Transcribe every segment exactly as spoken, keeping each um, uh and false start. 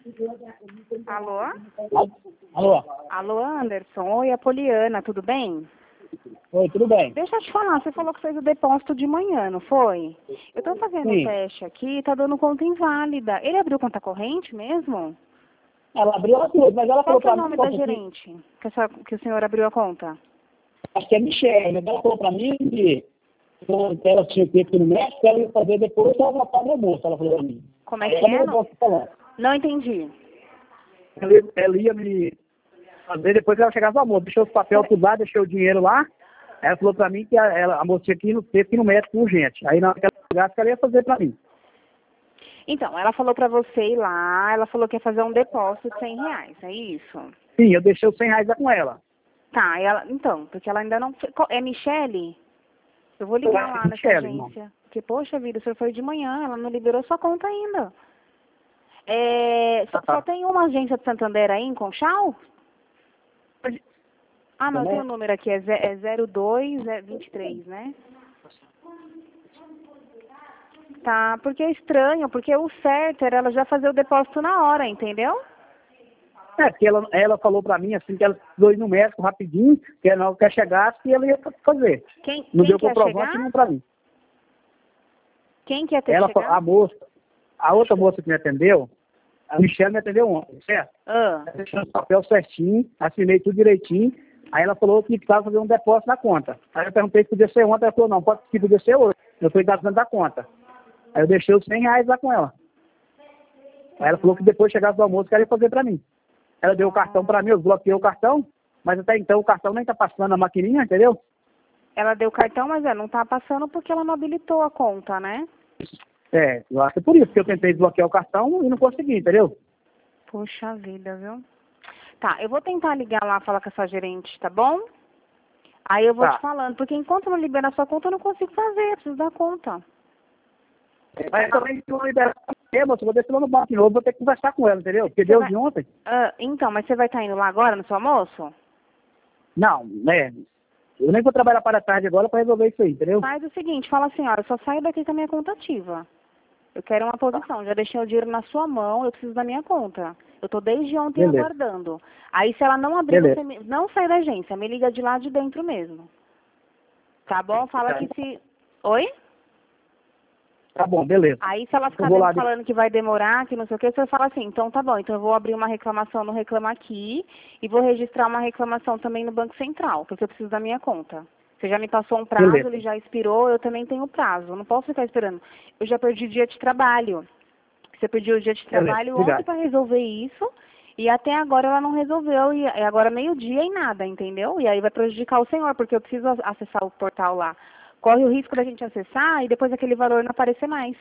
Alô? Alô? Alô, Anderson. Oi, é a Poliana, tudo bem? Oi, tudo bem? Deixa eu te falar, você falou que fez o depósito de manhã, não foi? Eu tô fazendo o Sim. teste aqui, tá dando conta inválida. Ele abriu conta corrente mesmo? Ela abriu ela tudo, mas ela Qual falou que é o pra mim, nome da moça, que gerente que, essa- que o senhor abriu a conta? acho que é Michelle, mas ela falou pra mim que que ela tinha que ir aqui no México, ela ia fazer depois ela voltar no almoço, ela falou pra mim. Como é que Ela é? não Não, gosta de falar. não entendi. Ela, ela ia me fazer depois que ela chegasse no almoço, deixou os papéis tudo lá, deixou o dinheiro lá. Ela falou pra mim que a, ela, a moça tinha que ir no, teve que ir no médico urgente. Aí na hora que ela chegasse, ela ia fazer pra mim. Então, ela falou pra você ir lá, ela falou que ia fazer um depósito de cem reais, é isso? Sim, eu deixei os cem reais lá com ela. Tá, e ela, então, porque ela ainda não... fe- qual- É Michele? Eu vou ligar lá nessa Michelle, irmão. agência. Porque, poxa vida, o senhor foi de manhã, ela não liberou sua conta ainda. É, só, só tem uma agência de Santander aí em Conchal? Ah, não, eu tenho o número aqui, é, ze- é zero dois vinte e três, né? Tá, porque é estranho, porque o certo era ela já fazer o depósito na hora, entendeu? É, porque ela, ela falou pra mim assim que ela precisou ir no médico rapidinho, que ela não quer chegar e ela ia fazer. Quem, Não quem deu quer comprovante chegar? não pra mim. Quem quer ter Ela, que fa- chegar? a moça, a outra moça que me atendeu, a Michelle me atendeu ontem, certo? Ah, Eu deixei o papel certinho, assinei tudo direitinho. Aí ela falou que precisava fazer um depósito na conta. Aí eu perguntei se podia ser ontem, ela falou, não, pode que podia ser hoje. Eu fui dando da conta. Aí eu deixei os cem reais lá com ela. Aí ela falou que depois chegasse do almoço, que ela ia fazer pra mim. Ela deu o cartão pra mim, eu bloqueei o cartão, mas até então o cartão nem tá passando na maquininha, entendeu? ela deu cartão, mas ela não tá passando porque ela não habilitou a conta, né? É, eu acho que é por isso que eu tentei desbloquear o cartão e não consegui, entendeu? Puxa vida, viu? Tá, eu vou tentar ligar lá, falar com essa gerente, tá bom? Aí eu vou Tá. te falando, porque enquanto eu não liberar a sua conta, eu não consigo fazer, eu preciso dar conta. Mas também se não liberar a moça, eu vou descer lá no banco de novo, vou ter que conversar com ela, entendeu? Porque Você deu vai... de ontem. Ah, então, mas você vai estar indo lá agora no seu almoço? Não, né? Eu nem vou trabalhar para a tarde agora para resolver isso aí, entendeu? Faz o seguinte, fala assim, olha, eu só saio daqui com a minha conta ativa. Eu quero uma posição, já deixei o dinheiro na sua mão, eu preciso da minha conta. Eu tô desde ontem Beleza. aguardando. Aí se ela não abrir, Beleza. você me... não sai da agência, me liga de lá de dentro mesmo. Tá bom? Fala que se... Oi? Tá bom, beleza. Aí se ela ficar vou lá dentro falando que vai demorar, que não sei o que, você fala assim, então tá bom, então eu vou abrir uma reclamação no Reclama Aqui e vou registrar uma reclamação também no Banco Central, porque eu preciso da minha conta. Você já me passou um prazo, Beleza. ele já expirou, eu também tenho prazo, eu não posso ficar esperando. Eu já perdi dia de trabalho. Você pediu o dia de Beleza, trabalho obrigado. ontem para resolver isso e até agora ela não resolveu e e agora meio-dia e nada, entendeu? E aí vai prejudicar o senhor, porque eu preciso a- acessar o portal lá. Corre o risco da gente acessar e depois aquele valor não aparecer mais.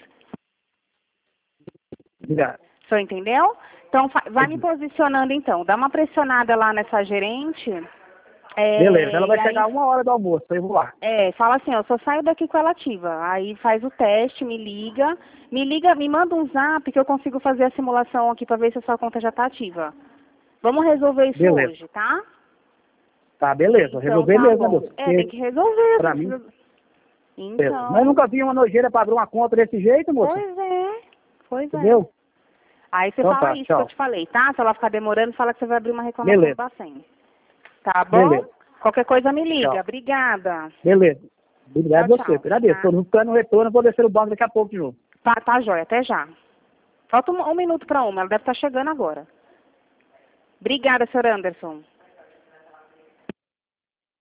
Obrigado. O senhor entendeu? Então, fa- vai me posicionando então. Dá uma pressionada lá nessa gerente. É, Beleza, ela vai e chegar aí, uma hora do almoço, aí eu vou lá. é, fala assim, eu só saio daqui com ela ativa. Aí faz o teste, me liga. Me liga, me manda um zap que eu consigo fazer a simulação aqui para ver se a sua conta já está ativa. Vamos resolver isso Beleza. hoje, tá? Tá, beleza, Então, resolver tá mesmo, né, bom. moça? É, tem que resolver. Pra você mim, precisa- beleza. Então, Mas eu nunca vi uma nojeira pra abrir uma conta desse jeito, moça. pois é, pois é. Entendeu? Aí você Então fala tá, isso que tchau. eu te falei, tá? Se ela ficar demorando, fala que você vai abrir uma reclamação Beleza. do Bacen. Tá bom? Beleza. Qualquer coisa me liga. Tchau. Obrigada. Beleza. Obrigado Tchau, a você, tchau. agradeço. Tá. Tô buscando um retorno, vou descer o banco daqui a pouco de novo. Tá, tá, jóia. Até já. Falta um, um minuto para uma. Ela deve estar chegando agora. Obrigada, senhor Anderson.